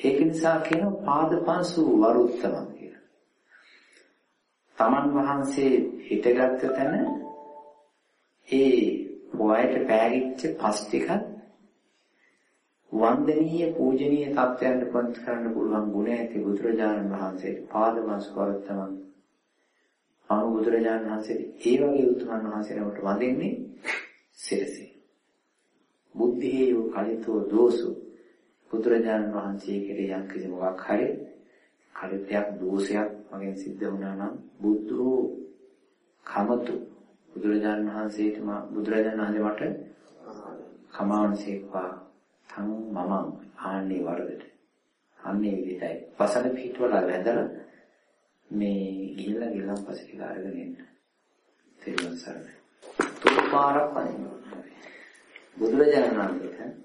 ඒක නිසා කියනවා පාදපංසු වරුත්තමන් කියලා. තමන් වහන්සේ හිටගත්ත තැන ඒ වයයට පෑගිච්ච පස් ටිකක් වන්දනීය පූජනීය තත්ත්වයන්ට පත් කරන්න පුළුවන් ගුණ ඇති බුදුරජාණන් වහන්සේට පාදපංසු වරුත්තමන් බුදුරජාණන් වහන්සේට ඒ වගේ උතුමන් වහන්සේනට වඳින්නේ සිරසේ. බුද්ධියේ කලිතෝ දෝසු බුදුරජාණන් වහන්සේ කෙරේ යම් කිසි මොකක් හරි කලිතයක් දෝෂයක් මගෙන් සිද්ධ වුණා නම් බුද්ධෝ කමතු බුදුරජාණන් වහන්සේට මට කමාවන්සේපා තං මම ආන්නේ වරදට අන්නේ විදිහටයි වසන පිටවල වැදලා මේ ගිහිල්ලා ගිලන් පස්සේ කියලා අරගෙන එන්න. තේරුම් ගන්න. තුන් පාරක් වදිනවා. බුදුරජාණන් වහන්සේට